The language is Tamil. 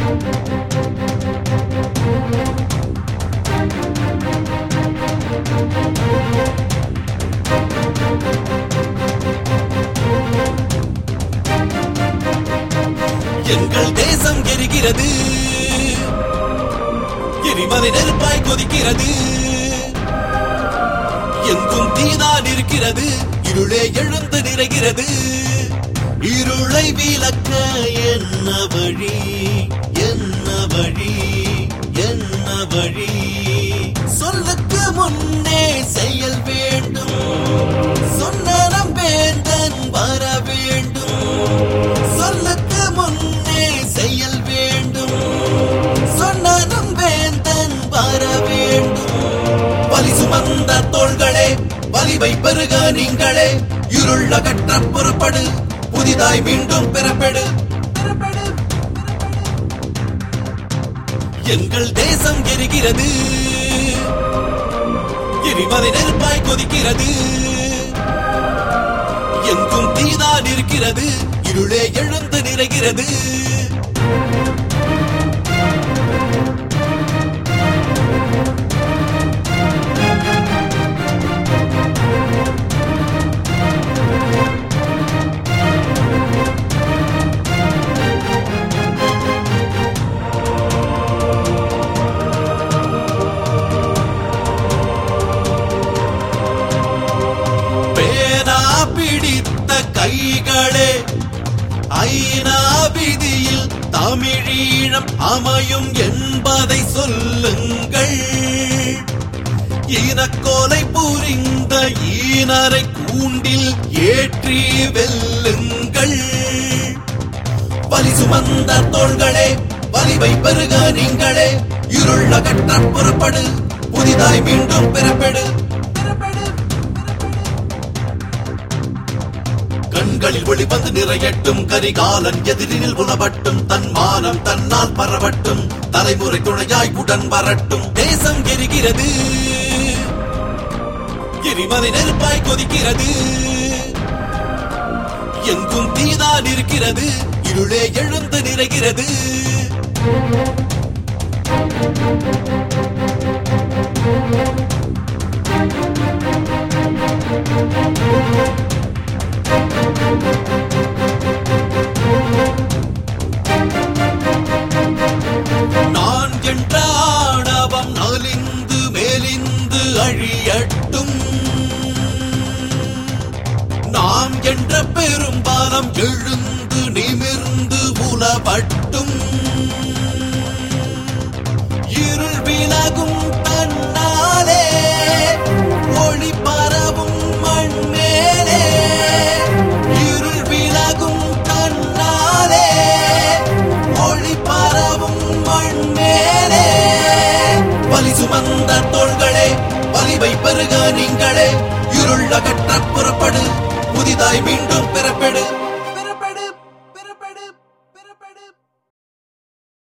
எங்கள் தேசம் எரிகிறது, எரிமலை நெருப்பாய் கொதிக்கிறது. எங்கும் தீதான் இருக்கிறது, இருளே எழுந்து நிறைகிறது. இருளை விளக்க என்ன வழி, என்ன வழி, என்ன வழி? சொல்லுக்கு முன்னே செயல் வேண்டும், சொன்னம் வேந்தன் வர வேண்டும். சொல்லுக்கு முன்னே செயல் வேண்டும், சொன்னம் வேந்தன் வர வேண்டும். வலி சுமந்த தோள்களே, வலிவை பெருக நீங்களே, இருள் அகற்ற புறப்படு, புதிதாய் மீண்டும் பிறப்பெடு. எங்கள் தேசம் எரிகிறது, எரிமலை நெருப்பாய் கொதிக்கிறது. எங்கும் தீதான் இருக்கிறது, இருளே எழுந்து நிறைகிறது. பிடித்த கைகளே, ஐநா விதியில் தமிழீழம் அமையும் என்பதை சொல்லுங்கள். ஈனக்கொலை புரிந்த ஈனரை கூண்டில் ஏற்றி வெல்லுங்கள். வலி சுமந்த தோள்களே, வலிவை பெருக நீங்களே, இருள் அகற்ற புறப்படு, புதிதாய் மீண்டும் பிறப்பெடு. கண்களில் ஒளி வந்து நிறையட்டும், கரிகாலன் எதிரில் உணவட்டும், தன்மானம் தன்னால் பரவட்டும், தலைமுறை துணையாய் உடன் வரட்டும். தேசம் எரிகிறது, எரிமலை நெருப்பாய் கொதிக்கிறது. எங்கும் தீதான் இருக்கிறது, இருளே எழுந்து நிறைகிறது. நான் என்ற ஆணவம் நலிந்து மேலிந்து அழியட்டும், நாம் என்ற பெரும்பாலம் எழுந்து நிமிர்ந்து உலவட்டும். இருள் விலகும் தன்னாலே, ஒளி பரவும் மண் மேலே. இருள் விலகும் தன்னாலே, ஒளி பரவும் மண் மேலே. வலி சுமந்த தோள்களே, வலிவை பெருக நீங்களே, இருள் அகற்ற புறப்படு, புதிதாய் மீண்டும்